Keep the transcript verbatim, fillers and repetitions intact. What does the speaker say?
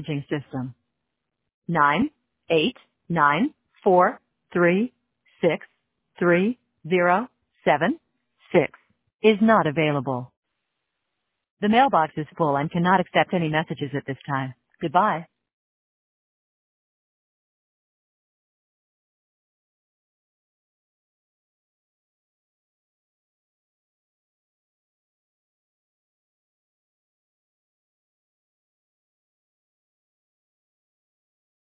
messaging system. Nine eight nine four three six three zero seven six is not available. The mailbox is full and cannot accept any messages at this time. Goodbye.